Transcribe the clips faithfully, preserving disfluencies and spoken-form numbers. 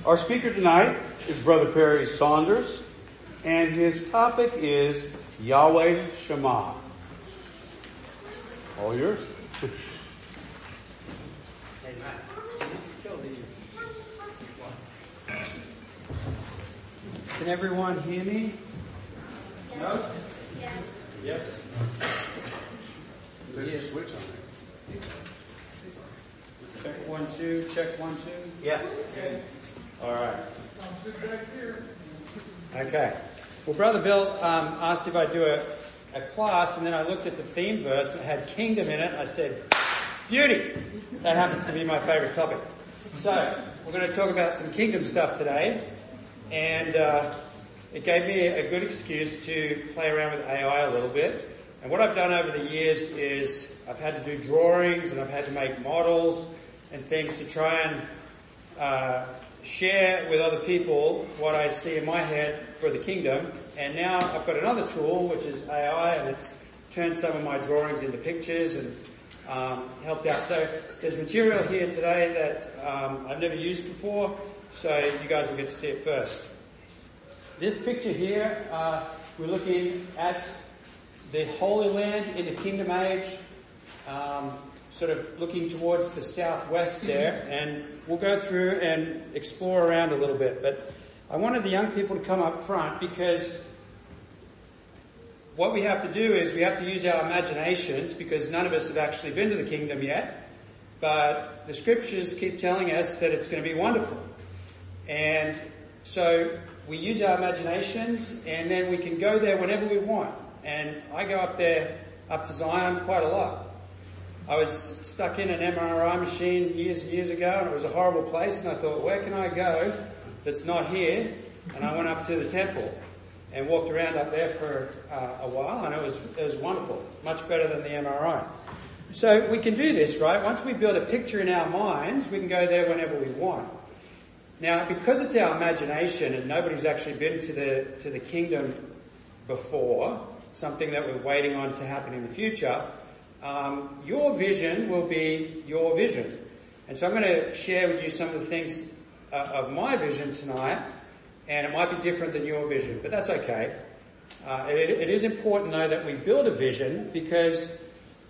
Our speaker tonight is Brother Perry Saunders, and his topic is Yahweh Shema. All yours. Can everyone hear me? No? Yes. Yes. There's a switch on there. Check one, two, check one, two. Yes. Okay. All right. Okay. Well, Brother Bill um, asked if I'd do a, a class, and then I looked at the theme verse and it had kingdom in it. I said, beauty! That happens to be my favorite topic. So, we're going to talk about some kingdom stuff today, and uh, it gave me a good excuse to play around with A I a little bit. And what I've done over the years is I've had to do drawings and I've had to make models and things to try and uh, share with other people what I see in my head for the kingdom. And now I've got another tool, which is A I, and it's turned some of my drawings into pictures and um, helped out. So there's material here today that um, I've never used before, so you guys will get to see it first. This picture here, uh, we're looking at the Holy Land in the Kingdom Age, um, sort of looking towards the southwest there, and we'll go through and explore around a little bit. But I wanted the young people to come up front because what we have to do is we have to use our imaginations, because none of us have actually been to the kingdom yet, but the scriptures keep telling us that it's going to be wonderful. And so we use our imaginations, and then we can go there whenever we want. And I go up there, up to Zion quite a lot. I was stuck in an M R I machine years and years ago, and it was a horrible place, and I thought, where can I go that's not here? And I went up to the temple and walked around up there for uh, a while, and it was it was wonderful, much better than the M R I. So we can do this, right? Once we build a picture in our minds, we can go there whenever we want. Now, because it's our imagination and nobody's actually been to the to the kingdom before, something that we're waiting on to happen in the future, um, your vision will be your vision. And so I'm going to share with you some of the things uh, of my vision tonight, and it might be different than your vision, but that's okay. Uh, it, it is important, though, that we build a vision, because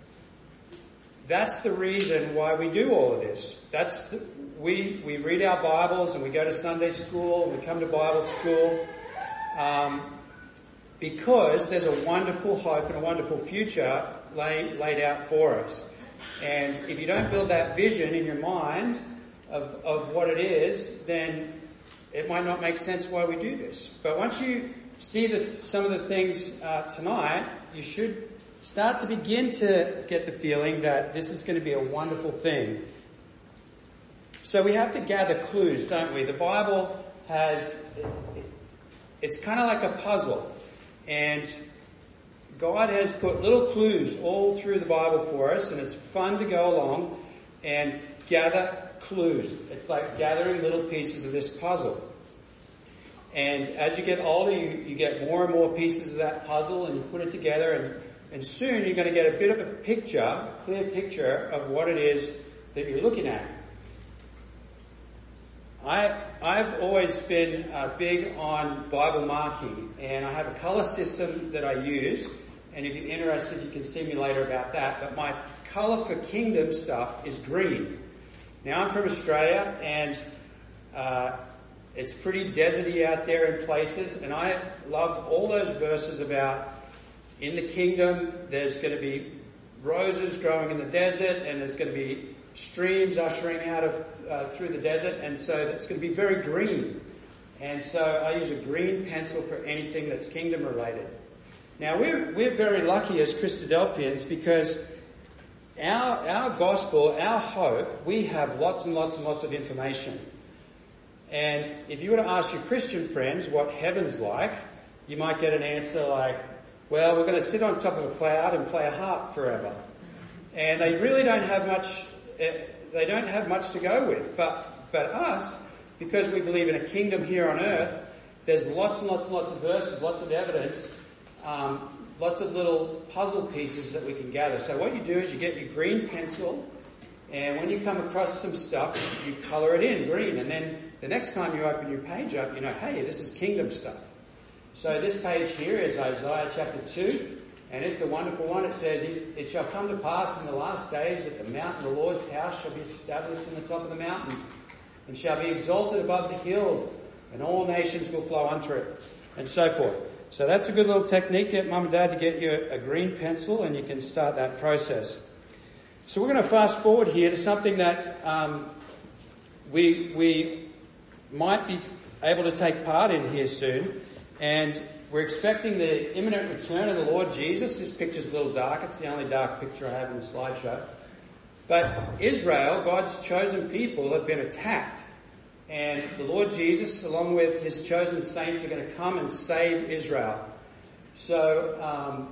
that's the reason why we do all of this. That's the, we we read our Bibles, and we go to Sunday school, and we come to Bible school, um, because there's a wonderful hope and a wonderful future lay, laid out for us. And if you don't build that vision in your mind of, of what it is, then it might not make sense why we do this. But once you see the, some of the things uh, tonight, you should start to begin to get the feeling that this is going to be a wonderful thing. So we have to gather clues, don't we? The Bible has, it's kind of like a puzzle. And God has put little clues all through the Bible for us, and it's fun to go along and gather clues. It's like gathering little pieces of this puzzle. And as you get older, you, you get more and more pieces of that puzzle, and you put it together, and, and soon you're going to get a bit of a picture, a clear picture of what it is that you're looking at. I, I've always been uh, big on Bible marking, and I have a colour system that I use, and if you're interested you can see me later about that, but my colour for kingdom stuff is green. Now I'm from Australia, and uh, it's pretty deserty out there in places, and I loved all those verses about in the kingdom there's going to be roses growing in the desert, and there's going to be streams ushering out of uh, through the desert, and so it's going to be very green. And so I use a green pencil for anything that's kingdom related. Now we're we're very lucky as Christadelphians, because our our gospel, our hope, we have lots and lots and lots of information. And if you were to ask your Christian friends what heaven's like, you might get an answer like, well, we're going to sit on top of a cloud and play a harp forever. And they really don't have much They don't have much to go with. But but us, because we believe in a kingdom here on earth, there's lots and lots and lots of verses, lots of evidence, um, lots of little puzzle pieces that we can gather. So what you do is you get your green pencil, and when you come across some stuff, you colour it in green. And then the next time you open your page up, you know, hey, this is kingdom stuff. So this page here is Isaiah chapter two, and it's a wonderful one. It says, it, it shall come to pass in the last days that the mountain of the Lord's house shall be established in the top of the mountains, and shall be exalted above the hills, and all nations will flow unto it, and so forth. So that's a good little technique. Get mum and dad to get you a green pencil, and you can start that process. So we're going to fast forward here to something that um, we we might be able to take part in here soon, and we're expecting the imminent return of the Lord Jesus. This picture's a little dark. It's the only dark picture I have in the slideshow. But Israel, God's chosen people, have been attacked. And the Lord Jesus, along with his chosen saints, are going to come and save Israel. So um,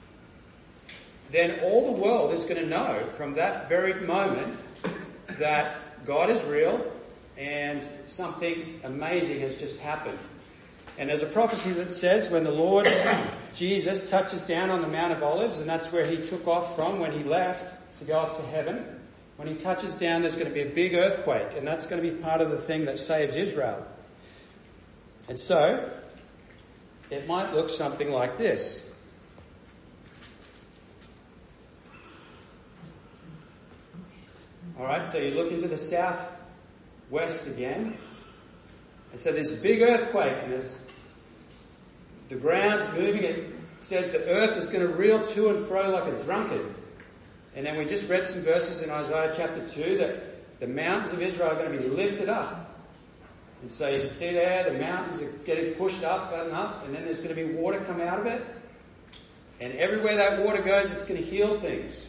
then all the world is going to know from that very moment that God is real and something amazing has just happened. And there's a prophecy that says when the Lord Jesus touches down on the Mount of Olives, and that's where he took off from when he left to go up to heaven, when he touches down there's going to be a big earthquake, and that's going to be part of the thing that saves Israel. And so it might look something like this. Alright, so you look into the southwest again. And so this big earthquake, and there's, the ground's moving. It says the earth is going to reel to and fro like a drunkard. And then we just read some verses in Isaiah chapter two that the mountains of Israel are going to be lifted up. And so you can see there, the mountains are getting pushed up and up, and then there's going to be water come out of it. And everywhere that water goes, it's going to heal things.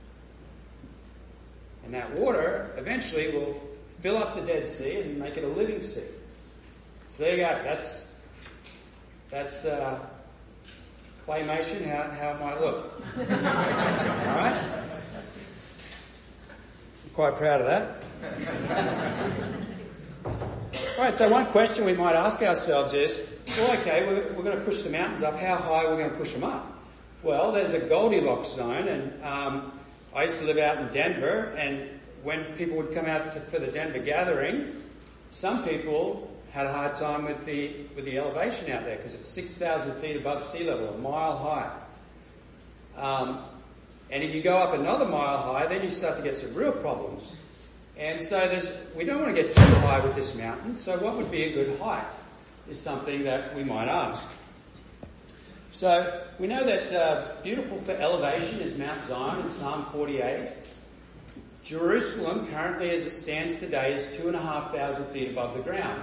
And that water eventually will fill up the Dead Sea and make it a living sea. So there you go. That's that's uh, claymation, how, how it might look. All right? I'm quite proud of that. All right, so one question we might ask ourselves is, well, okay, we're, we're going to push the mountains up. How high are we going to push them up? Well, there's a Goldilocks zone, and um, I used to live out in Denver, and when people would come out to, for the Denver gathering, some people had a hard time with the with the elevation out there because it's six thousand feet above sea level, a mile high. Um, and if you go up another mile high, then you start to get some real problems. And so there's we don't want to get too high with this mountain. So what would be a good height is something that we might ask. So we know that uh, beautiful for elevation is Mount Zion in Psalm forty-eight. Jerusalem, currently as it stands today, is two and a half thousand feet above the ground.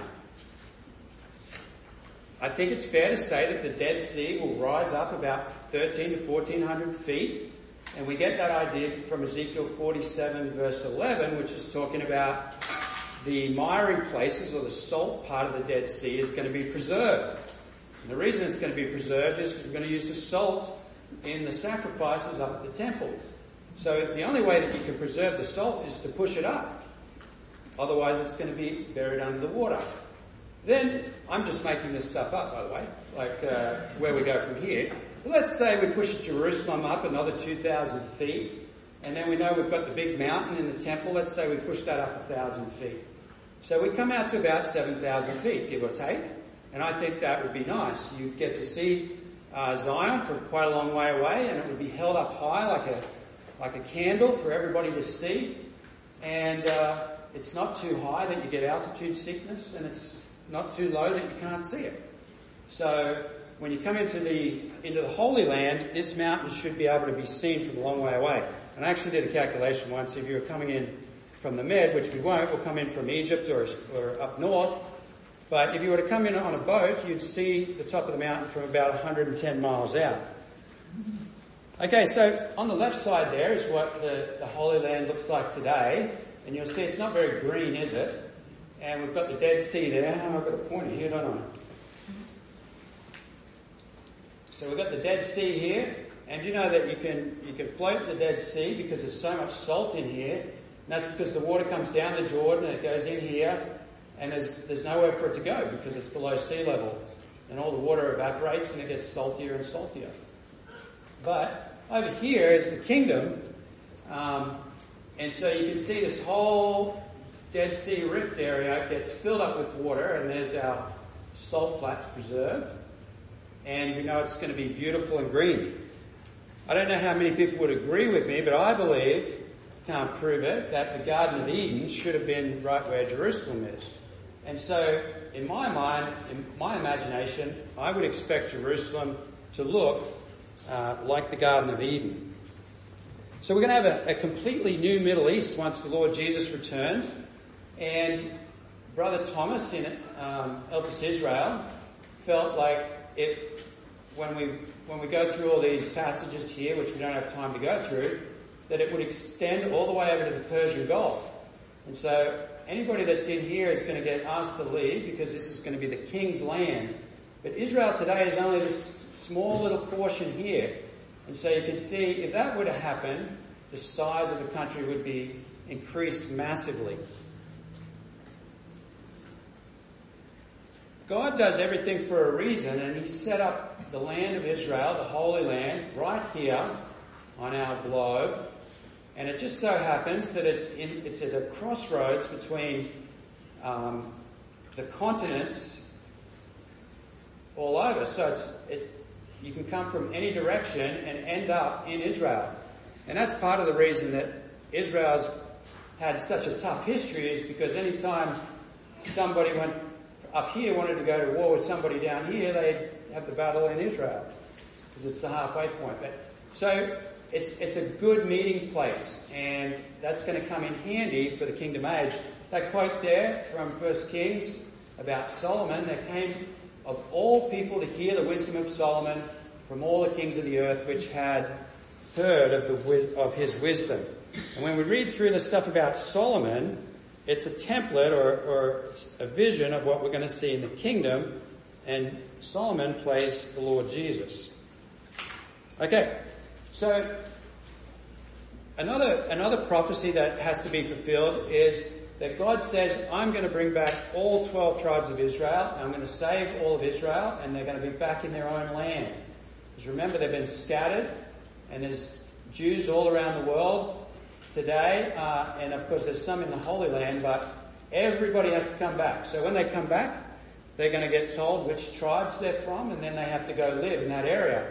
I think it's fair to say that the Dead Sea will rise up about thirteen to fourteen hundred feet, and we get that idea from Ezekiel forty-seven verse eleven, which is talking about the miry places or the salt part of the Dead Sea is going to be preserved. And the reason it's going to be preserved is because we're going to use the salt in the sacrifices up at the temples. So the only way that you can preserve the salt is to push it up. Otherwise it's going to be buried under the water. Then, I'm just making this stuff up, by the way, like uh, where we go from here. So let's say we push Jerusalem up another two thousand feet, and then we know we've got the big mountain in the temple. Let's say we push that up one thousand feet. So we come out to about seven thousand feet, give or take, and I think that would be nice. You get to see uh, Zion from quite a long way away, and it would be held up high like a like a candle for everybody to see, and uh, it's not too high that you get altitude sickness, and it's not too low that you can't see it. So when you come into the into the Holy Land, this mountain should be able to be seen from a long way away. And I actually did a calculation once. If you were coming in from the Med, which we won't, we'll come in from Egypt or, or up north. But if you were to come in on a boat, you'd see the top of the mountain from about one hundred ten miles out. Okay, so on the left side there is what the, the Holy Land looks like today. And you'll see it's not very green, is it? And we've got the Dead Sea there. Oh, I've got a pointer here, don't I? So we've got the Dead Sea here. And you know that you can you can float the Dead Sea because there's so much salt in here. And that's because the water comes down the Jordan and it goes in here. And there's there's nowhere for it to go because it's below sea level. And all the water evaporates and it gets saltier and saltier. But over here is the kingdom. Um, and so you can see this whole Dead Sea Rift area gets filled up with water, and there's our salt flats preserved, and we know it's going to be beautiful and green. I don't know how many people would agree with me, but I believe, can't prove it, that the Garden of Eden should have been right where Jerusalem is. And so, in my mind, in my imagination, I would expect Jerusalem to look uh, like the Garden of Eden. So we're going to have a, a completely new Middle East once the Lord Jesus returns. And Brother Thomas in um, Elpis Israel felt like it, when we when we go through all these passages here, which we don't have time to go through, that it would extend all the way over to the Persian Gulf. And so anybody that's in here is going to get asked to leave because this is going to be the king's land. But Israel today is only this small little portion here. And so you can see if that were to happen, the size of the country would be increased massively. God does everything for a reason, and he set up the land of Israel, the Holy Land, right here on our globe. And it just so happens that it's in, it's at a crossroads between um, the continents all over. So it's, it, you can come from any direction and end up in Israel. And that's part of the reason that Israel's had such a tough history, is because any time somebody went up here wanted to go to war with somebody down here, they'd have the battle in Israel, because it's the halfway point. But so it's it's a good meeting place, and that's going to come in handy for the kingdom age. That quote there from First Kings about Solomon, there came of all people to hear the wisdom of Solomon from all the kings of the earth which had heard of the of his wisdom. And when we read through the stuff about Solomon, it's a template or, or a vision of what we're going to see in the kingdom, and Solomon plays the Lord Jesus. Okay, so another another prophecy that has to be fulfilled is that God says, I'm going to bring back all twelve tribes of Israel, and I'm going to save all of Israel, and they're going to be back in their own land. Because remember, they've been scattered, and there's Jews all around the world today, uh, and of course there's some in the Holy Land, but everybody has to come back. So when they come back, they're going to get told which tribes they're from, and then they have to go live in that area.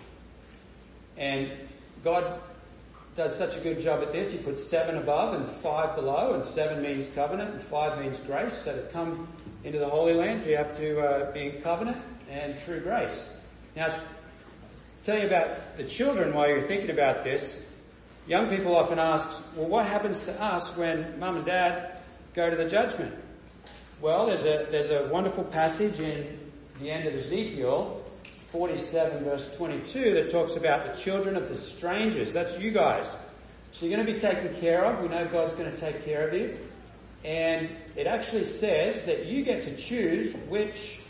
And God does such a good job at this. He puts seven above and five below, and seven means covenant and five means grace. So to come into the Holy Land, you have to uh, be in covenant and through grace. Now, I'll tell you about the children while you're thinking about this. Young people often ask, well, what happens to us when mum and dad go to the judgment? Well, there's a there's a wonderful passage in the end of Ezekiel forty-seven verse twenty-two that talks about the children of the strangers. That's you guys. So you're going to be taken care of. We know God's going to take care of you. And it actually says that you get to choose which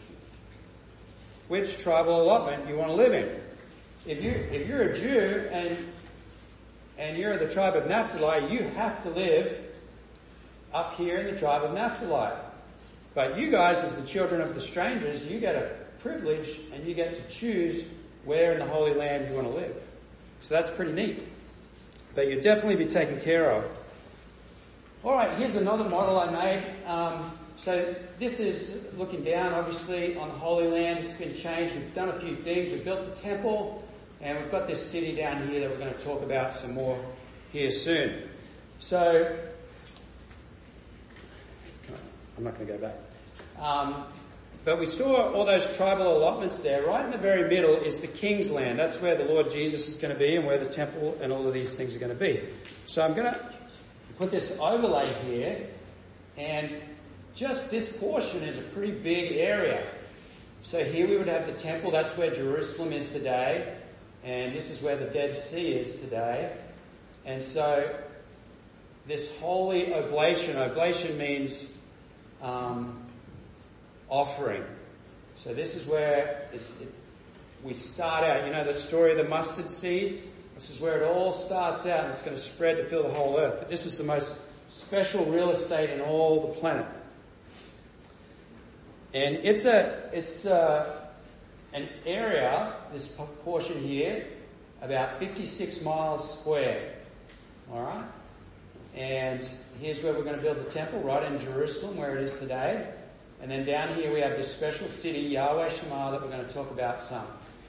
which tribal allotment you want to live in. If you if you're a Jew and and you're the tribe of Naphtali, you have to live up here in the tribe of Naphtali. But you guys, as the children of the strangers, you get a privilege and you get to choose where in the Holy Land you want to live. So that's pretty neat. But you'll definitely be taken care of. Alright, here's another model I made. Um, so this is looking down, obviously, on the Holy Land. It's been changed. We've done a few things. We've built the temple. And we've got this city down here that we're going to talk about some more here soon. So, I'm not going to go back. Um, but we saw all those tribal allotments there. Right in the very middle is the king's land. That's where the Lord Jesus is going to be and where the temple and all of these things are going to be. So I'm going to put this overlay here. And just this portion is a pretty big area. So here we would have the temple. That's where Jerusalem is today. And this is where the Dead Sea is today. And so this holy oblation, oblation means um, offering. So this is where it, it, we start out. You know the story of the mustard seed? This is where it all starts out, and it's going to spread to fill the whole earth. But this is the most special real estate in all the planet. And it's a, it's a, an area, this portion here, about fifty-six miles square. Alright? And here's where we're going to build the temple, right in Jerusalem, where it is today. And then down here we have this special city, Yahweh Shammah, that we're going to talk about some.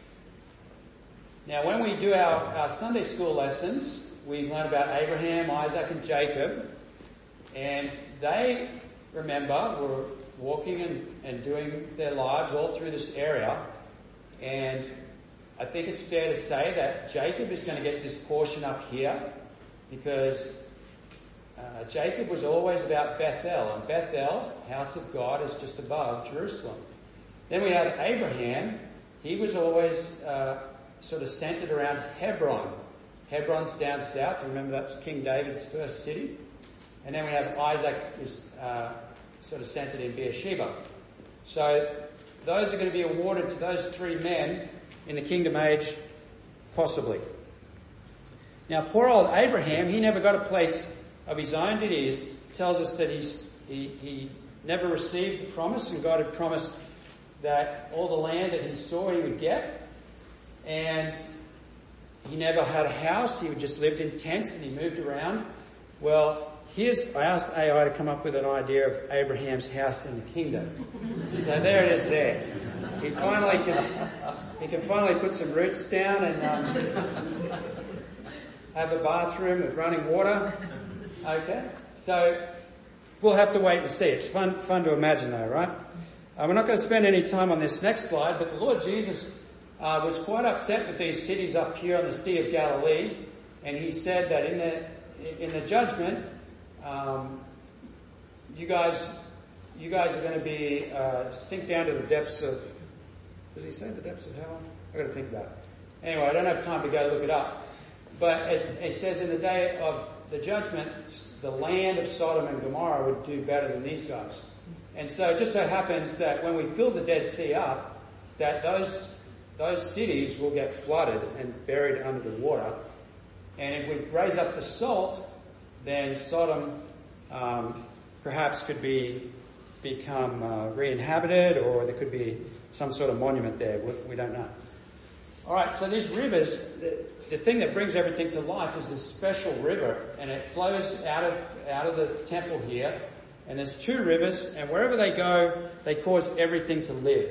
Now, when we do our, our Sunday school lessons, we learn about Abraham, Isaac, and Jacob. And they, remember, were walking and, and doing their lives all through this area. And I think it's fair to say that Jacob is going to get this portion up here because uh, Jacob was always about Bethel. And Bethel, house of God, is just above Jerusalem. Then we have Abraham. He was always uh, sort of centered around Hebron. Hebron's down south. Remember, that's King David's first city. And then we have Isaac is uh, sort of centered in Beersheba. So those are going to be awarded to those three men in the kingdom age, possibly. Now, poor old Abraham, he never got a place of his own, did he? It tells us that he's, he, he never received the promise, and God had promised that all the land that he saw he would get. And he never had a house. He just lived in tents and he moved around. Well, here's, I asked A I to come up with an idea of Abraham's house in the kingdom. So there it is there. He finally can, he can finally put some roots down and um, have a bathroom with running water. Okay. So we'll have to wait and see. It's fun, fun to imagine though, right? Uh, we're not going to spend any time on this next slide, but the Lord Jesus Uh, was quite upset with these cities up here on the Sea of Galilee, and he said that in the in the judgment, um, you guys you guys are going to be uh, sink down to the depths of. Does he say the depths of hell? I've got to think about it. Anyway, I don't have time to go look it up, but as it says in the day of the judgment, the land of Sodom and Gomorrah would do better than these guys, and so it just so happens that when we fill the Dead Sea up, that those Those cities will get flooded and buried under the water. And if we raise up the salt, then Sodom um, perhaps could be become uh, re-inhabited, or there could be some sort of monument there. We, we don't know. All right, so these rivers, the, the thing that brings everything to life is this special river, and it flows out of out of the temple here. And there's two rivers, and wherever they go, they cause everything to live.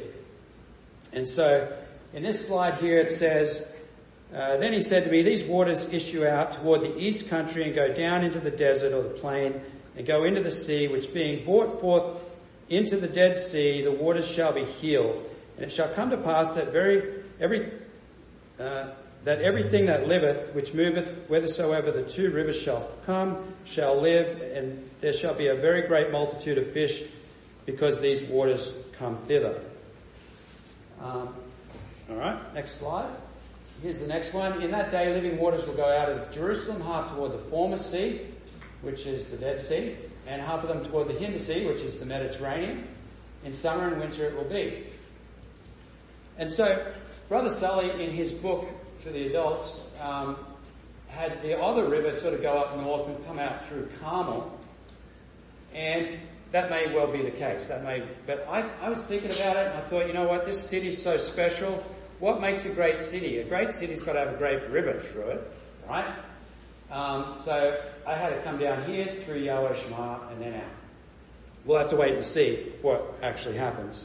And so in this slide here it says, uh, then he said to me, these waters issue out toward the east country and go down into the desert or the plain and go into the sea, which being brought forth into the Dead Sea, the waters shall be healed. And it shall come to pass that very, every, uh, that everything that liveth, which moveth whithersoever the two rivers shall come, shall live, and there shall be a very great multitude of fish, because these waters come thither. Um, All right, next slide. Here's the next one. In that day, living waters will go out of Jerusalem, half toward the former sea, which is the Dead Sea, and half of them toward the hinder sea, which is the Mediterranean. In summer and winter it will be. And so, Brother Sully, in his book for the adults, um, had the other river sort of go up north and come out through Carmel. And that may well be the case. That may, but I, I was thinking about it and I thought, you know what, this city's so special. What makes a great city? A great city's got to have a great river through it, right? Um, so I had to come down here through Yahweh Shammah and then out. We'll have to wait and see what actually happens.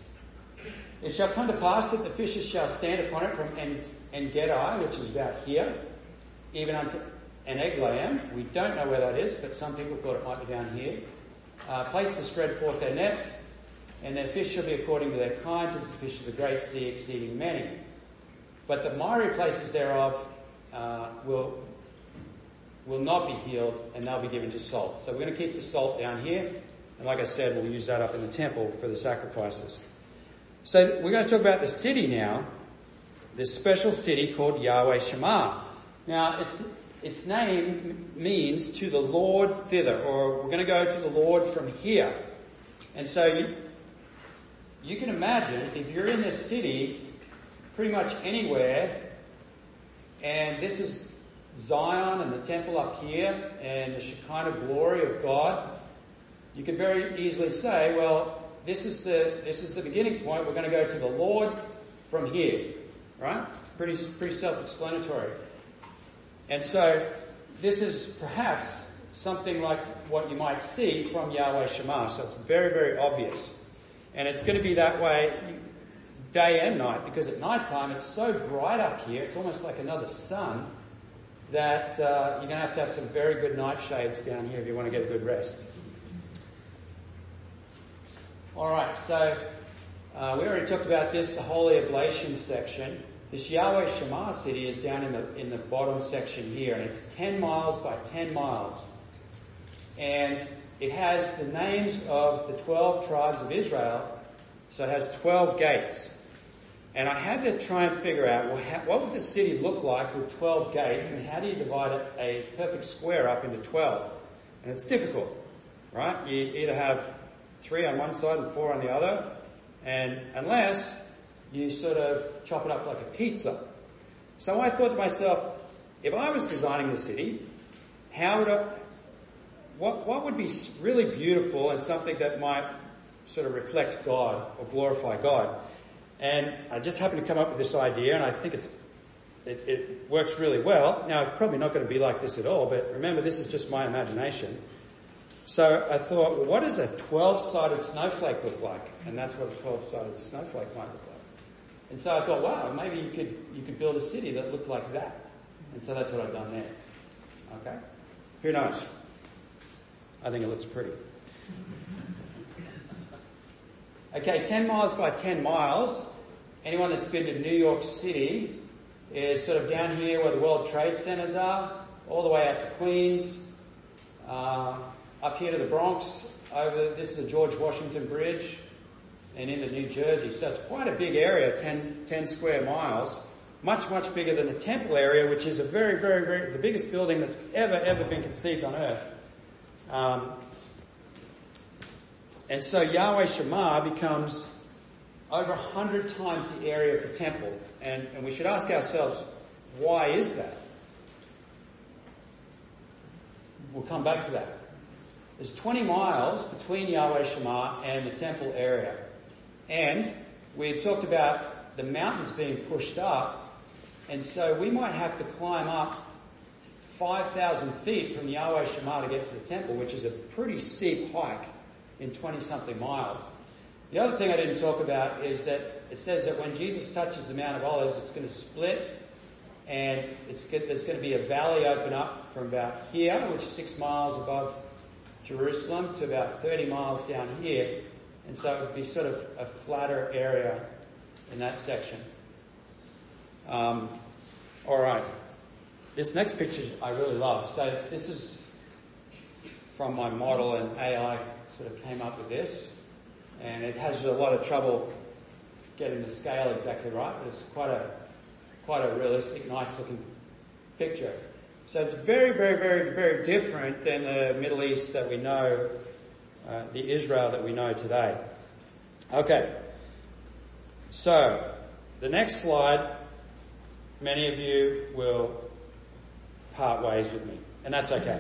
It shall come to pass that the fishes shall stand upon it from En- En-Gedi, which is about here, even unto En-Eglaim. We don't know where that is, but some people thought it might be down here. Uh, place to spread forth their nets, and their fish shall be according to their kinds, as the fish of the great sea, exceeding many. But the miry places thereof uh, will will not be healed, and they'll be given to salt. So we're going to keep the salt down here, and like I said, we'll use that up in the temple for the sacrifices. So we're going to talk about the city now, this special city called Yahweh Shammah. Now, it's its name means to the Lord thither, or we're going to go to the Lord from here. And so you, you can imagine if you're in this city, pretty much anywhere, and this is Zion and the temple up here and the Shekinah glory of God, you could very easily say, well, this is the this is the beginning point. We're going to go to the Lord from here, right? Pretty pretty self-explanatory. And so this is perhaps something like what you might see from Yahweh Shammah. So it's very, very obvious. And it's going to be that way day and night, because at night time it's so bright up here, it's almost like another sun, that uh, you're going to have to have some very good night shades down here if you want to get a good rest. Alright, so uh, we already talked about this, the Holy Oblation section. This Yahweh Shammah city is down in the in the bottom section here, and it's ten miles by ten miles. And it has the names of the twelve tribes of Israel, so it has twelve gates. And I had to try and figure out, well, how, what would the city look like with twelve gates, and how do you divide it, a perfect square up into twelve? And it's difficult, right? You either have three on one side and four on the other, and unless you sort of chop it up like a pizza. So I thought to myself, if I was designing the city, how would I, what, what would be really beautiful and something that might sort of reflect God or glorify God? And I just happened to come up with this idea, and I think it's, it, it works really well. Now, it's probably not going to be like this at all, but remember, this is just my imagination. So I thought, well, what does a twelve-sided snowflake look like? And that's what a twelve-sided snowflake might look like. And so I thought, wow, maybe you could you could build a city that looked like that. And so that's what I've done there. Okay? Who knows? I think it looks pretty. Okay, ten miles by ten miles. Anyone that's been to New York City is sort of down here where the World Trade Centers are, all the way out to Queens, uh, up here to the Bronx, over, this is the George Washington Bridge, and into New Jersey. So it's quite a big area, ten, ten square miles. Much, much bigger than the Temple area, which is a very, very, very, the biggest building that's ever, ever been conceived on earth. Um, and so Yahweh Shammah becomes over a hundred times the area of the Temple. And, and we should ask ourselves, why is that? We'll come back to that. There's twenty miles between Yahweh Shammah and the Temple area. And we talked about the mountains being pushed up, and so we might have to climb up five thousand feet from Yahweh Shammah to get to the temple, which is a pretty steep hike in twenty-something miles. The other thing I didn't talk about is that it says that when Jesus touches the Mount of Olives, it's going to split, and it's there's going to be a valley open up from about here, which is six miles above Jerusalem, to about thirty miles down here. And so it would be sort of a flatter area in that section. Um, all right. This next picture I really love. So this is from my model, and A I sort of came up with this. And it has a lot of trouble getting the scale exactly right, but it's quite a quite a realistic, nice-looking picture. So it's very, very, very, very different than the Middle East that we know, uh, the Israel that we know today. Okay. So, the next slide, many of you will part ways with me, and that's okay.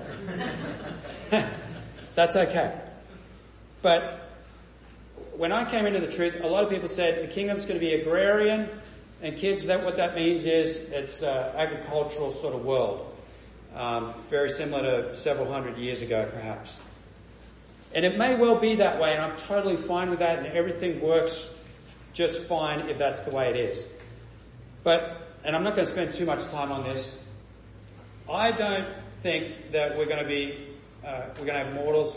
That's okay. But when I came into the truth, a lot of people said the kingdom's going to be agrarian, and kids, that what that means is it's an agricultural sort of world. Um, very similar to several hundred years ago, perhaps. And it may well be that way, and I'm totally fine with that, and everything works just fine if that's the way it is. But, and I'm not going to spend too much time on this, I don't think that we're going to be, uh, we're going to have mortals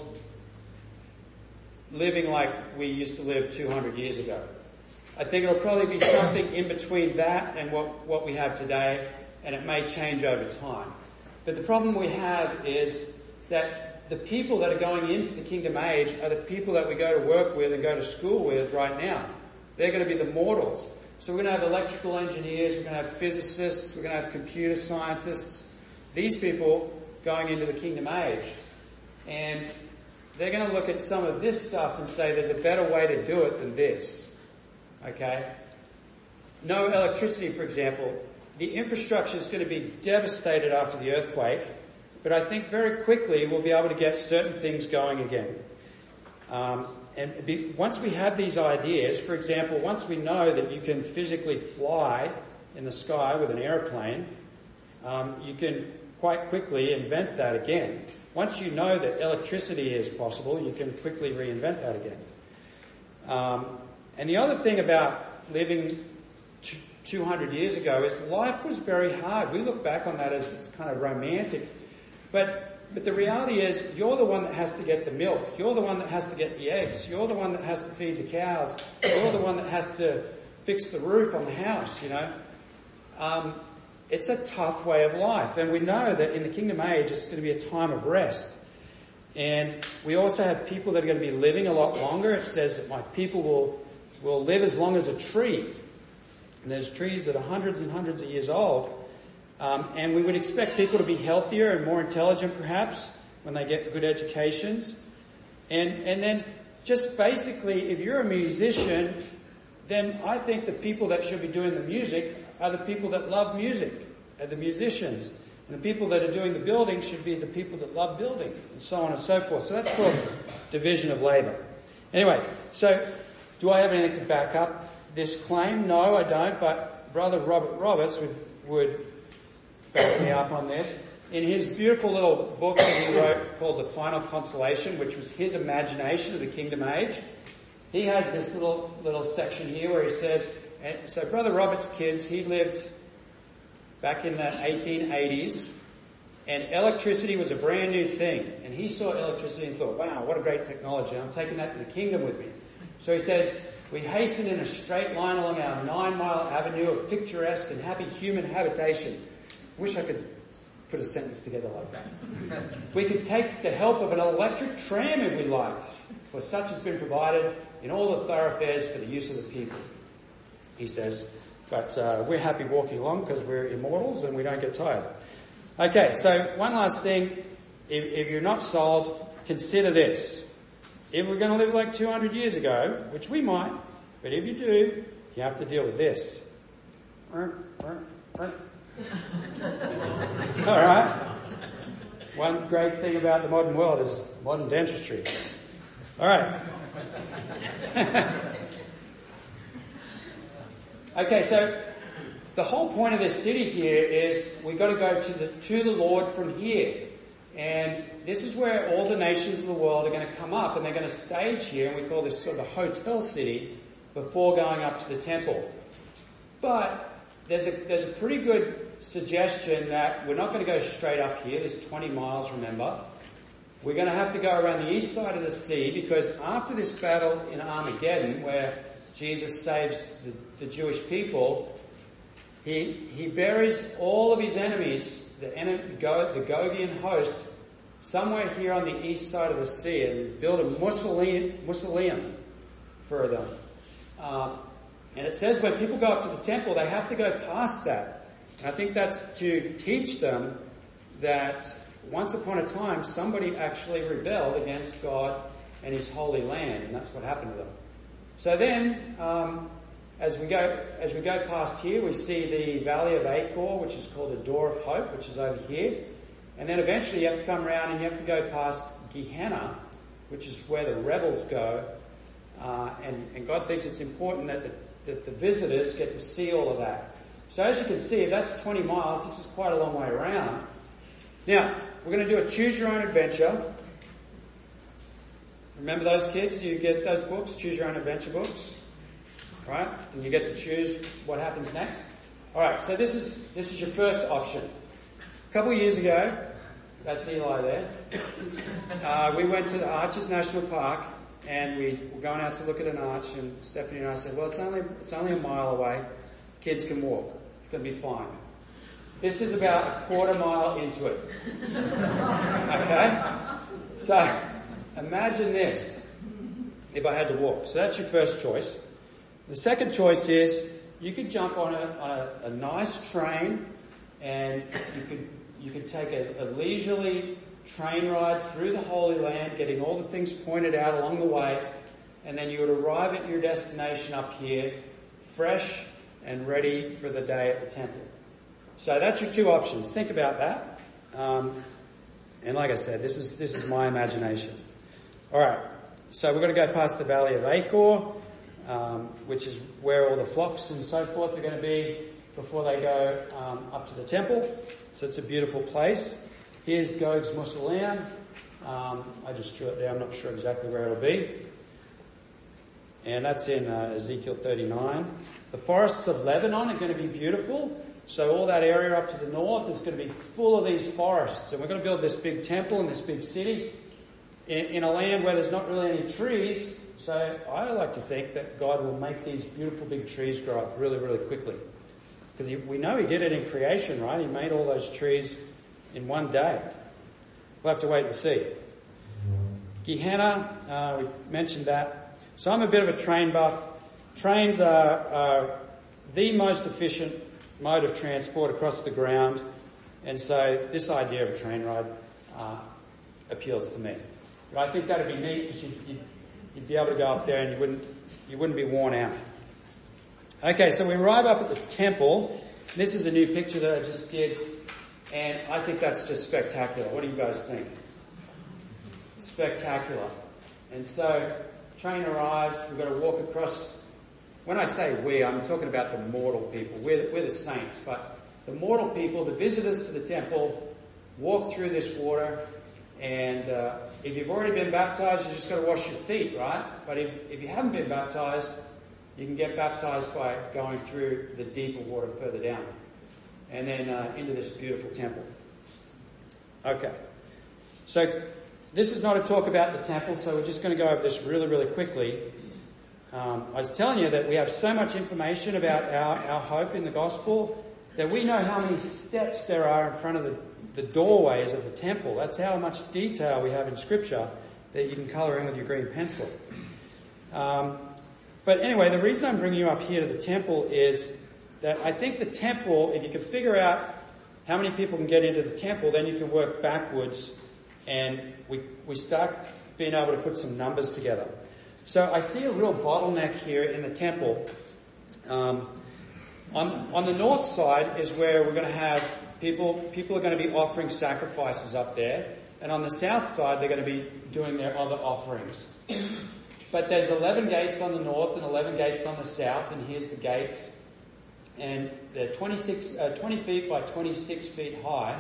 living like we used to live two hundred years ago. I think it'll probably be something in between that and what, what we have today, and it may change over time. But the problem we have is that the people that are going into the kingdom age are the people that we go to work with and go to school with right now. They're going to be the mortals. So we're going to have electrical engineers, we're going to have physicists, we're going to have computer scientists. These people going into the kingdom age. And they're going to look at some of this stuff and say there's a better way to do it than this. Okay? No electricity, for example. The infrastructure is going to be devastated after the earthquake, but I think very quickly we'll be able to get certain things going again. Um, and be, once we have these ideas, for example, once we know that you can physically fly in the sky with an airplane, um, you can quite quickly invent that again. once you know that electricity is possible, you can quickly reinvent that again. Um, and the other thing about living two hundred years ago is life was very hard. We look back on that as it's kind of romantic. But, but the reality is you're the one that has to get the milk. You're the one that has to get the eggs. You're the one that has to feed the cows. You're the one that has to fix the roof on the house, you know. Um, it's a tough way of life. And we know that in the kingdom age, it's going to be a time of rest. And we also have people that are going to be living a lot longer. It says that my people will, will live as long as a tree. And there's trees that are hundreds and hundreds of years old. Um, and we would expect people to be healthier and more intelligent perhaps when they get good educations. And, and then just basically, if you're a musician, then I think the people that should be doing the music are the people that love music, are the musicians. And the people that are doing the building should be the people that love building, and so on and so forth. So that's called division of labour. Anyway, so do I have anything to back up this claim? No, I don't, but Brother Robert Roberts would, would back me up on this. In his beautiful little book that he wrote called The Final Consolation, which was his imagination of the kingdom age, he has this little little section here where he says, and so Brother Robert's kids, he lived back in the eighteen eighties, and electricity was a brand new thing. And he saw electricity and thought, wow, what a great technology. I'm taking that to the kingdom with me. So he says, we hasten in a straight line along our nine-mile avenue of picturesque and happy human habitation. Wish I could put a sentence together like that. We could take the help of an electric tram if we liked, for such has been provided in all the thoroughfares for the use of the people. He says, but uh, we're happy walking along because we're immortals and we don't get tired. Okay, so one last thing. If, if you're not sold, consider this. If we're going to live like two hundred years ago, which we might, but if you do, you have to deal with this. All right. One great thing about the modern world is modern dentistry. All right. Okay, so the whole point of this city here is we've got to go to the to the Lord from here. And this is where all the nations of the world are going to come up, and they're going to stage here, and we call this sort of a hotel city before going up to the temple. But there's a there's a pretty good suggestion that we're not going to go straight up here. There's twenty miles, remember. We're going to have to go around the east side of the sea, because after this battle in Armageddon, where Jesus saves the, the Jewish people, he he buries all of his enemies, the, enemy, the, Go, the Gogian host, somewhere here on the east side of the sea, and build a mausoleum, mausoleum for them. Um, and it says when people go up to the temple, they have to go past that. And I think that's to teach them that once upon a time, somebody actually rebelled against God and his holy land, and that's what happened to them. So then, um, as we go as we go past here, we see the Valley of Achor, which is called the Door of Hope, which is over here. And then eventually you have to come around and you have to go past Gehenna, which is where the rebels go. Uh, and, and God thinks it's important that the, that the visitors get to see all of that. So as you can see, if that's twenty miles, this is quite a long way around. Now, we're going to do a choose your own adventure. Remember those kids? Do you get those books? Choose your own adventure books. Right? And you get to choose what happens next. Alright, so this is this is your first option. A couple of years ago, that's Eli there, uh, we went to the Arches National Park, and we were going out to look at an arch, and Stephanie and I said, well, it's only it's only a mile away. Kids can walk. It's going to be fine. This is about a quarter mile into it. Okay? So, imagine this, if I had to walk. So that's your first choice. The second choice is you could jump on a, on a, a nice train, and you could you could take a, a leisurely train ride through the Holy Land, getting all the things pointed out along the way, and then you would arrive at your destination up here, fresh and ready for the day at the temple. So that's your two options. Think about that. Um, and like I said, this is this is my imagination. All right. So we're going to go past the Valley of Achor, um, which is where all the flocks and so forth are going to be before they go um, up to the temple. So it's a beautiful place. Here's Gog's Mausoleum. Um, I just drew it there. I'm not sure exactly where it'll be. And that's in uh, Ezekiel thirty-nine. The forests of Lebanon are going to be beautiful. So all that area up to the north is going to be full of these forests. And we're going to build this big temple in this big city in, in a land where there's not really any trees. So I like to think that God will make these beautiful big trees grow up really, really quickly. Because we know he did it in creation, right? He made all those trees in one day. We'll have to wait and see. Gehenna, uh, we mentioned that. So I'm a bit of a train buff. Trains are, are the most efficient mode of transport across the ground. And so this idea of a train ride uh, appeals to me. But I think that would be neat because you'd, you'd, you'd be able to go up there and you wouldn't, you wouldn't be worn out. Okay, so we arrive up at the temple. This is a new picture that I just did. And I think that's just spectacular. What do you guys think? Spectacular. And so, train arrives, we've got to walk across. When I say we, I'm talking about the mortal people. We're, we're the saints, but the mortal people, the visitors to the temple, walk through this water. And uh, if you've already been baptized, you just got to wash your feet, right? But if, if you haven't been baptized, you can get baptized by going through the deeper water further down. And then uh, into this beautiful temple. Okay. So this is not a talk about the temple, so we're just going to go over this really, really quickly. Um, I was telling you that we have so much information about our, our hope in the gospel that we know how many steps there are in front of the, the doorways of the temple. That's how much detail we have in Scripture that you can colour in with your green pencil. Um, but anyway, the reason I'm bringing you up here to the temple is that I think the temple, if you can figure out how many people can get into the temple, then you can work backwards and we, we start being able to put some numbers together. So I see a real bottleneck here in the temple. Um, on, on the north side is where we're going to have people, people are going to be offering sacrifices up there. And on the south side, they're going to be doing their other offerings. But there's eleven gates on the north and eleven gates on the south, and here's the gates. And they're twenty-six, uh, twenty feet by twenty-six feet high.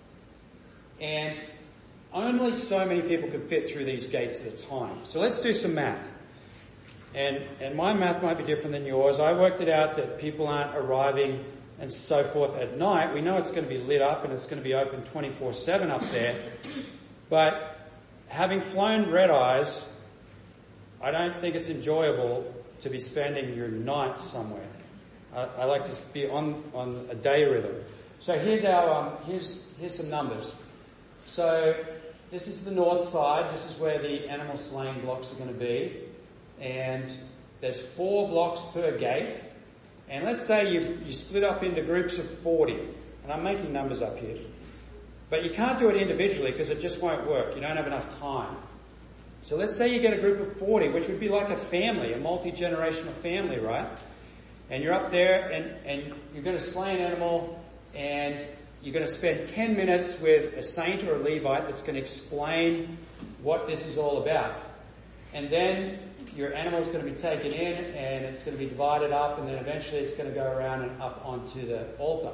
And only so many people can fit through these gates at a time. So let's do some math. And, and my math might be different than yours. I worked it out that people aren't arriving and so forth at night. We know it's going to be lit up and it's going to be open twenty-four seven up there. But having flown red eyes, I don't think it's enjoyable to be spending your night somewhere. I, I like to be on, on a day rhythm. So here's our um, here's here's some numbers. So this is the north side. This is where the animal slaying blocks are going to be, and there's four blocks per gate. And let's say you you split up into groups of forty, and I'm making numbers up here, but you can't do it individually because it just won't work. You don't have enough time. So let's say you get a group of forty, which would be like a family, a multi-generational family, right? And you're up there and, and you're going to slay an animal and you're going to spend ten minutes with a saint or a Levite that's going to explain what this is all about. And then your animal's going to be taken in and it's going to be divided up and then eventually it's going to go around and up onto the altar.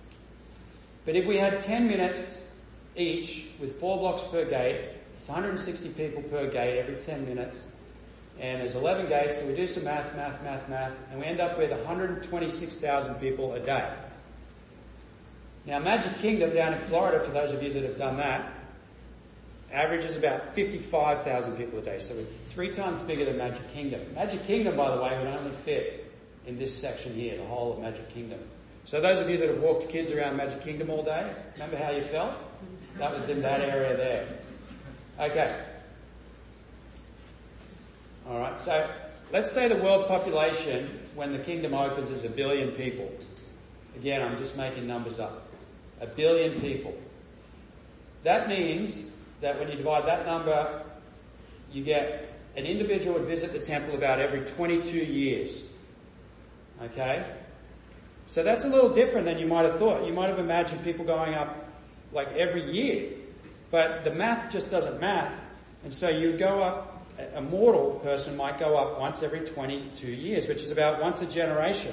But if we had ten minutes each with four blocks per gate, it's one hundred sixty people per gate every ten minutes. And there's eleven gates, so we do some math, math, math, math, and we end up with one hundred twenty-six thousand people a day. Now, Magic Kingdom down in Florida, for those of you that have done that, averages about fifty-five thousand people a day, so we're three times bigger than Magic Kingdom. Magic Kingdom, by the way, would only fit in this section here, the whole of Magic Kingdom. So those of you that have walked kids around Magic Kingdom all day, remember how you felt? That was in that area there. Okay. All right, so let's say the world population, when the kingdom opens, is a billion people. Again, I'm just making numbers up. A billion people. That means that when you divide that number, you get an individual would visit the temple about every twenty-two years. Okay? So that's a little different than you might have thought. You might have imagined people going up like every year. But the math just doesn't math. And so you go up, a mortal person might go up once every twenty-two years, which is about once a generation.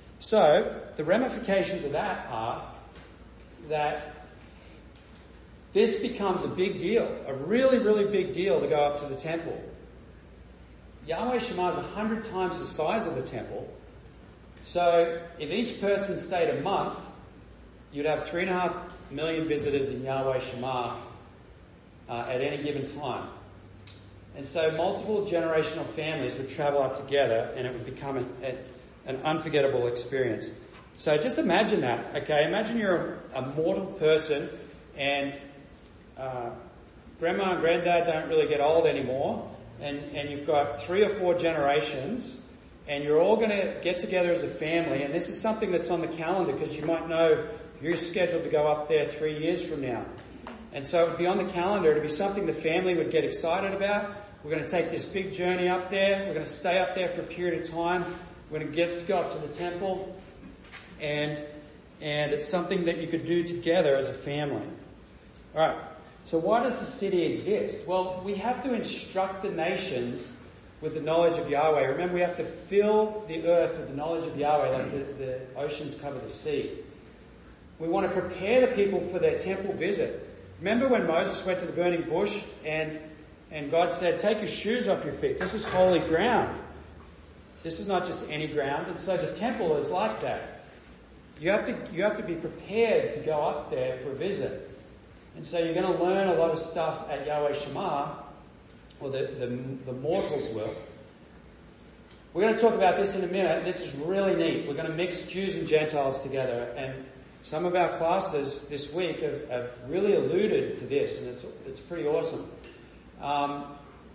So the ramifications of that are that this becomes a big deal, a really, really big deal to go up to the temple. Yahweh Shammah is a hundred times the size of the temple. So if each person stayed a month, you'd have three and a half million visitors in Yahweh Shammah uh, at any given time. And so multiple generational families would travel up together and it would become a, a, an unforgettable experience. So just imagine that, okay? Imagine you're a, a mortal person and uh, grandma and granddad don't really get old anymore, and, and you've got three or four generations and you're all going to get together as a family, and this is something that's on the calendar because you might know you're scheduled to go up there three years from now. And so it would be on the calendar, it would be something the family would get excited about. We're going to take this big journey up there, we're going to stay up there for a period of time, we're going to get to go up to the temple, and and it's something that you could do together as a family. Alright, so why does the city exist? Well, we have to instruct the nations with the knowledge of Yahweh. Remember, we have to fill the earth with the knowledge of Yahweh like the, the oceans cover the sea. We want to prepare the people for their temple visit. Remember when Moses went to the burning bush and and God said, take your shoes off your feet. This is holy ground. This is not just any ground. And so the temple is like that. You have to you have to be prepared to go up there for a visit. And so you're going to learn a lot of stuff at Yahweh Shammah, or the, the, the mortals will. We're going to talk about this in a minute. This is really neat. We're going to mix Jews and Gentiles together. And some of our classes this week have, have really alluded to this, and it's it's pretty awesome. Um,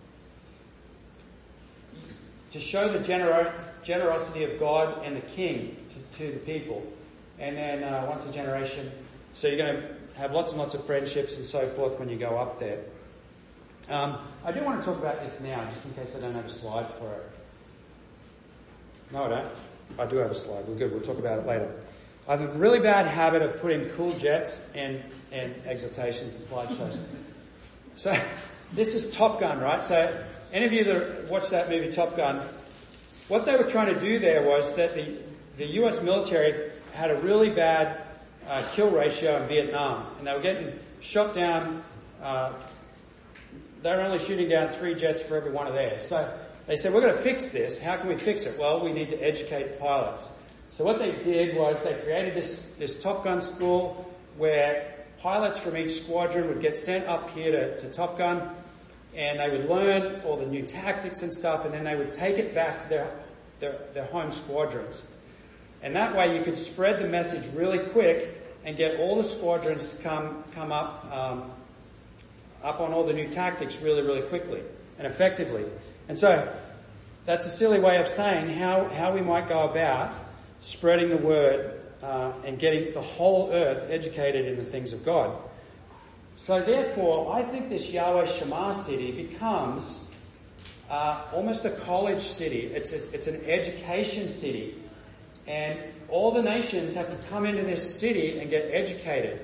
to show the genero- generosity of God and the King to, to the people. And then uh, once a generation, so you're going to have lots and lots of friendships and so forth when you go up there. Um, I do want to talk about this now, just in case I don't have a slide for it. No, I don't. I do have a slide. We're good. We'll talk about it later. I have a really bad habit of putting cool jets and, and exhortations and slideshows. So this is Top Gun, right? So any of you that watched that movie Top Gun, what they were trying to do there was that the, the U S military had a really bad uh, kill ratio in Vietnam, and they were getting shot down. Uh, they were only shooting down three jets for every one of theirs. So they said, we're going to fix this. How can we fix it? Well, we need to educate pilots. So what they did was they created this, this Top Gun school where pilots from each squadron would get sent up here to, to Top Gun, and they would learn all the new tactics and stuff, and then they would take it back to their, their, their home squadrons. And that way you could spread the message really quick and get all the squadrons to come, come up, um, up on all the new tactics really, really quickly and effectively. And so that's a silly way of saying how, how we might go about spreading the word uh, and getting the whole earth educated in the things of God. So therefore, I think this Yahweh Shammah city becomes uh, almost a college city. It's, it's it's an education city, and all the nations have to come into this city and get educated.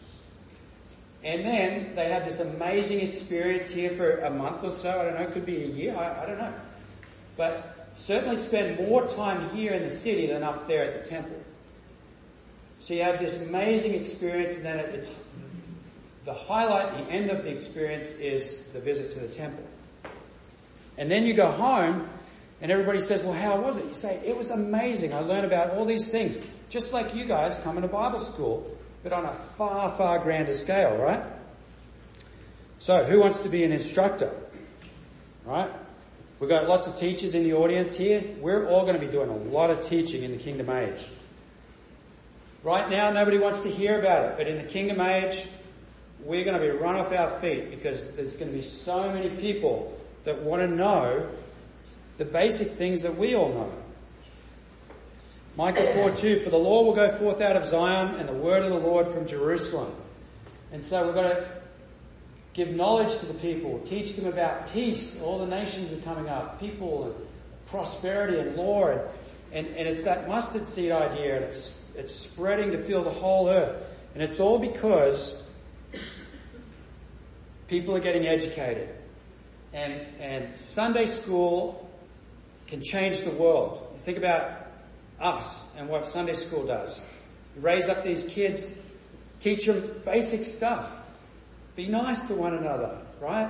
And then they have this amazing experience here for a month or so. I don't know, it could be a year, I, I don't know. But certainly spend more time here in the city than up there at the temple. So you have this amazing experience, and then it's the highlight, the end of the experience is the visit to the temple. And then you go home and everybody says, well, how was it? You say, it was amazing. I learned about all these things. Just like you guys coming to Bible school, but on a far, far grander scale, right? So who wants to be an instructor? Right? We've got lots of teachers in the audience here. We're all going to be doing a lot of teaching in the Kingdom Age. Right now, nobody wants to hear about it, but in the Kingdom Age, we're going to be run off our feet because there's going to be so many people that want to know the basic things that we all know. Micah four two, for the law will go forth out of Zion and the word of the Lord from Jerusalem. And so we've got to give knowledge to the people, teach them about peace. All the nations are coming up, people and prosperity and law. And, and, and it's that mustard seed idea, and it's, it's spreading to fill the whole earth. And it's all because people are getting educated. And, and Sunday school can change the world. You think about us and what Sunday school does. You raise up these kids, teach them basic stuff. be nice to one another, right?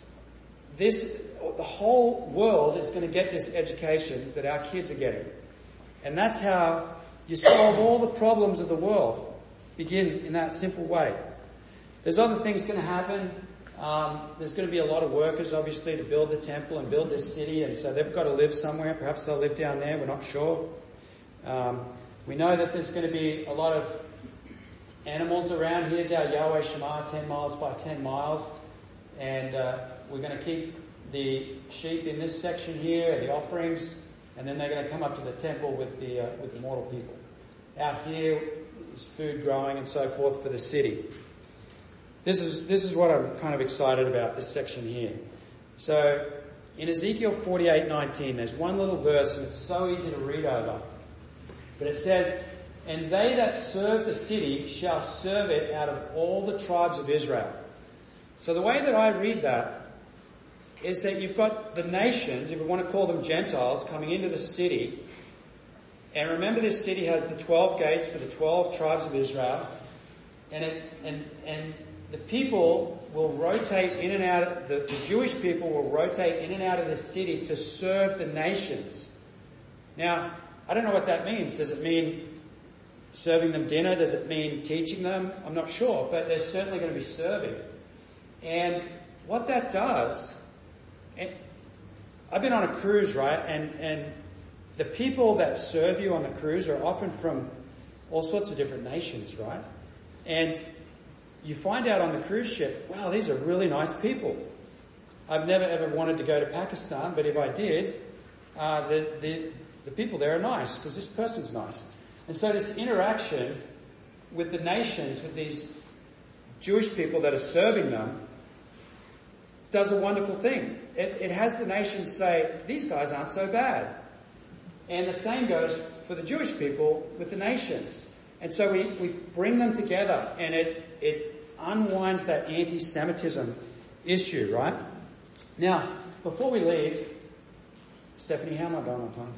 This, the whole world is going to get this education that our kids are getting. And that's how you solve all the problems of the world. Begin in that simple way. There's other things going to happen. Um, there's going to be a lot of workers, obviously, to build the temple and build this city, and so they've got to live somewhere. Perhaps they'll live down there. We're not sure. Um, we know that there's going to be a lot of animals around. Here's our Yahweh Shema, ten miles by ten miles, and uh, we're going to keep the sheep in this section here, the offerings, and then they're going to come up to the temple with the uh, with the mortal people. Out here is food growing and so forth for the city. This is this is what I'm kind of excited about, this section here. So in Ezekiel forty-eight nineteen, there's one little verse, and it's so easy to read over. But it says, "And they that serve the city shall serve it out of all the tribes of Israel." So the way that I read that is that you've got the nations, if we want to call them Gentiles, coming into the city. And remember, this city has the twelve gates for the twelve tribes of Israel. And it, and and the people will rotate in and out, the, the Jewish people will rotate in and out of the city to serve the nations. Now, I don't know what that means. Does it mean serving them dinner? Does it mean teaching them? I'm not sure, but they're certainly going to be serving. And what that does, and I've been on a cruise, right? And, and the people that serve you on the cruise are often from all sorts of different nations, right? And you find out on the cruise ship, wow, these are really nice people. I've never ever wanted to go to Pakistan, but if I did, uh, the, the, the people there are nice because this person's nice. And so this interaction with the nations, with these Jewish people that are serving them, does a wonderful thing. It, it has the nations say, these guys aren't so bad. And the same goes for the Jewish people with the nations. And so we, we bring them together, and it, it unwinds that anti-Semitism issue, right? Now, before we leave, Stephanie, how am I going on time?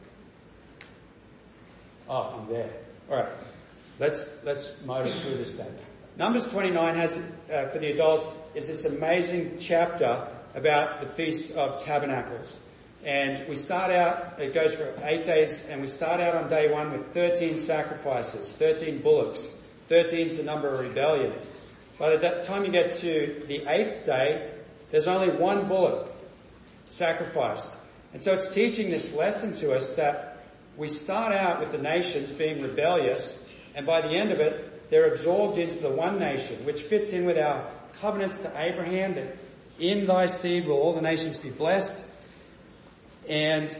Oh, I'm there. All right. Let's, let's motor through this thing. Numbers twenty-nine has, uh, for the adults, is this amazing chapter about the Feast of Tabernacles. And we start out, it goes for eight days, and we start out on day one with thirteen sacrifices, thirteen bullocks. thirteen is the number of rebellion. By the time you get to the eighth day, there's only one bullock sacrificed. And so it's teaching this lesson to us that we start out with the nations being rebellious, and by the end of it, they're absorbed into the one nation, which fits in with our covenants to Abraham that in thy seed will all the nations be blessed. And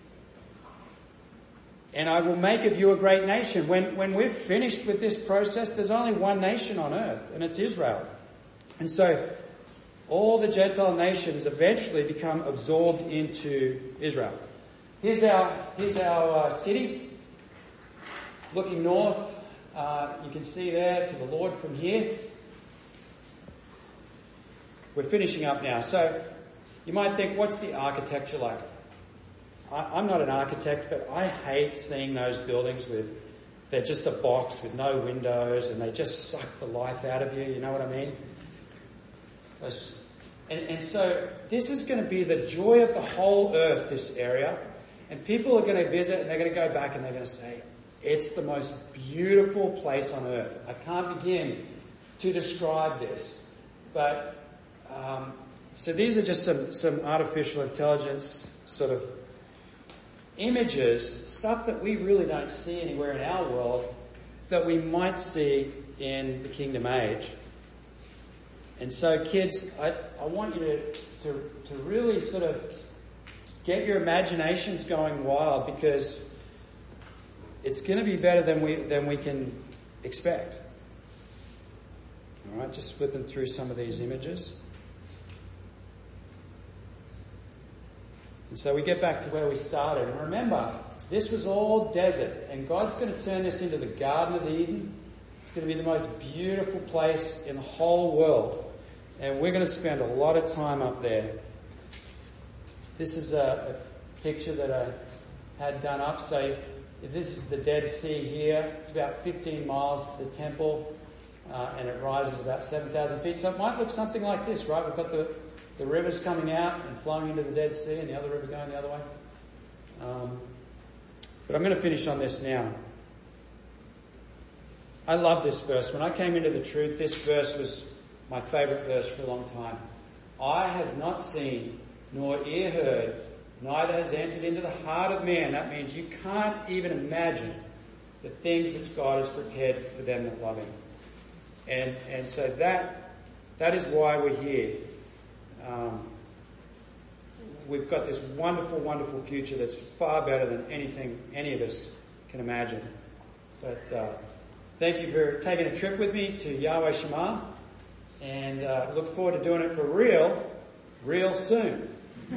and I will make of you a great nation. When when we're finished with this process, there's only one nation on earth, and it's Israel. And so all the Gentile nations eventually become absorbed into Israel. Here's our here's our uh, city. Looking north, uh, you can see there to the Lord from here. We're finishing up now. So you might think, what's the architecture like? I'm not an architect, but I hate seeing those buildings with, they're just a box with no windows and they just suck the life out of you, you know what I mean? And, and so this is going to be the joy of the whole earth, this area. And people are going to visit and they're going to go back and they're going to say, it's the most beautiful place on earth. I can't begin to describe this. But, um, so these are just some, some artificial intelligence sort of images, stuff that we really don't see anywhere in our world that we might see in the kingdom age. And so kids, I, I want you to, to, to really sort of get your imaginations going wild, because it's going to be better than we, than we can expect. Alright, just flipping through some of these images. And so we get back to where we started. And remember, this was all desert. And God's going to turn this into the Garden of Eden. It's going to be the most beautiful place in the whole world. And we're going to spend a lot of time up there. This is a, a picture that I had done up. So if this is the Dead Sea here, it's about fifteen miles to the temple. uh, and it rises about seven thousand feet. So it might look something like this, right? We've got the, the rivers coming out and flowing into the Dead Sea and the other river going the other way. Um, but I'm going to finish on this now. I love this verse. When I came into the truth, this verse was my favourite verse for a long time. I have not seen nor ear heard, neither has entered into the heart of man. That means you can't even imagine the things which God has prepared for them that love him. And and so that that is why we're here. Um, we've got this wonderful, wonderful future that's far better than anything any of us can imagine. But uh, thank you for taking a trip with me to Yahweh Shammah, and uh, look forward to doing it for real, real soon.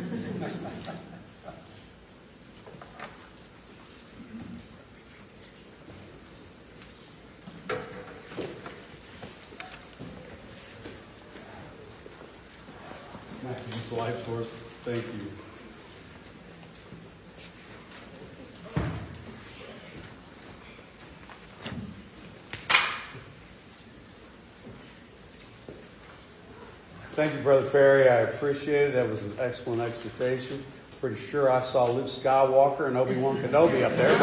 Matthew, slides for us. Thank you. Thank you, Brother Perry. I appreciate it. That was an excellent exhortation. Pretty sure I saw Luke Skywalker and Obi-Wan Kenobi up there.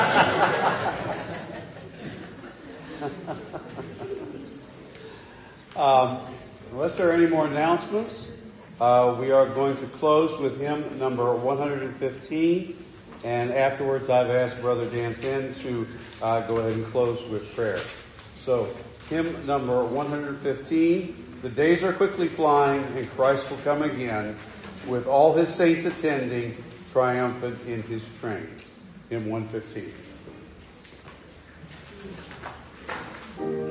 But um, unless there are any more announcements, uh, we are going to close with hymn number one hundred fifteen. And afterwards, I've asked Brother Dan Sten to uh, go ahead and close with prayer. So, hymn number one hundred fifteen. The days are quickly flying, and Christ will come again, with all his saints attending, triumphant in his train. Hymn one fifteen.